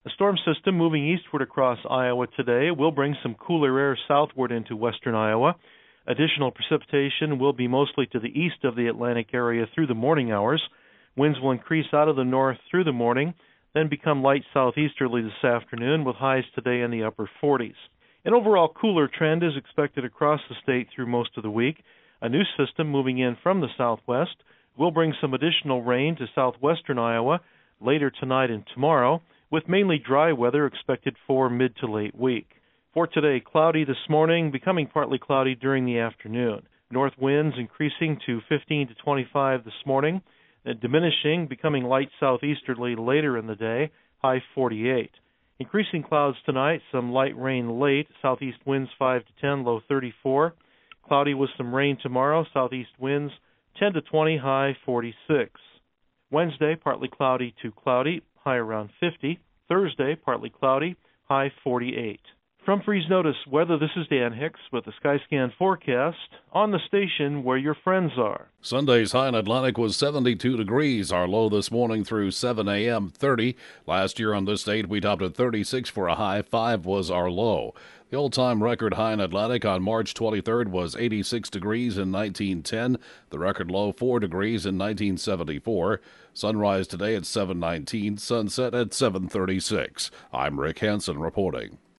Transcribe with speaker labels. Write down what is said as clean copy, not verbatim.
Speaker 1: A storm system moving eastward across Iowa today will bring some cooler air southward into western Iowa. Additional precipitation will be mostly to the east of the Atlantic area through the morning hours. Winds will increase out of the north through the morning, then become light southeasterly this afternoon with highs today in the upper 40s. An overall cooler trend is expected across the state through most of the week. A new system moving in from the southwest will bring some additional rain to southwestern Iowa later tonight and tomorrow, with mainly dry weather expected for mid to late week. For today, cloudy this morning, becoming partly cloudy during the afternoon. North winds increasing to 15 to 25 this morning, and diminishing, becoming light southeasterly later in the day, high 48. Increasing clouds tonight, some light rain late, southeast winds 5 to 10, low 34. Cloudy with some rain tomorrow, southeast winds 10 to 20, high 46. Wednesday, partly cloudy to cloudy, high around 50. Thursday, partly cloudy, high 48. From Freeze Notice Weather, this is Dan Hicks with the Skyscan forecast on the station where your friends are.
Speaker 2: Sunday's high in Atlantic was 72 degrees. Our low this morning through 7 a.m., 30. Last year on this date, we topped at 36 for a high. 5 was our low. The all-time record high in Atlantic on March 23rd was 86 degrees in 1910. The record low, 4 degrees in 1974. Sunrise today at 7:19, sunset at 7:36. I'm Rick Hansen reporting.